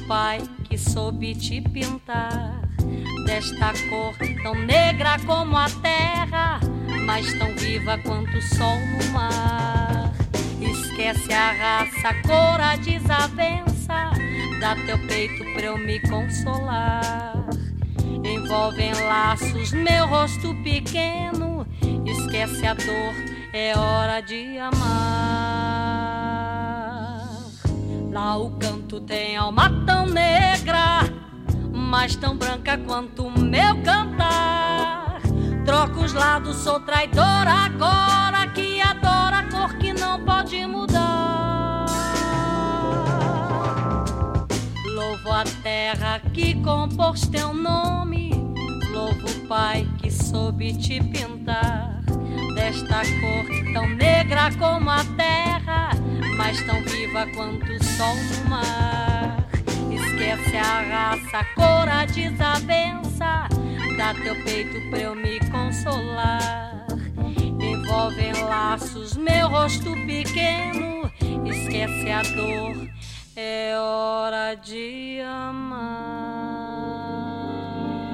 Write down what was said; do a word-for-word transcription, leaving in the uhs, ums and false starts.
Pai, que soube te pintar desta cor tão negra como a terra, mas tão viva quanto o sol no mar. Esquece a raça, a cor, a desavença, dá teu peito pra eu me consolar. Envolve em laços meu rosto pequeno, esquece a dor, é hora de amar. Lá o canto tem alma tão negra, mas tão branca quanto o meu cantar. Troco os lados, sou traidora agora, que adora a cor que não pode mudar. Louvo a terra que compôs teu nome, louvo o Pai que soube te pintar desta cor tão negra como a terra, mas tão viva quanto o sol no mar. Esquece a raça, a cor, a desavença, dá teu peito pra eu me consolar. Envolve em laços meu rosto pequeno, esquece a dor, é hora de amar.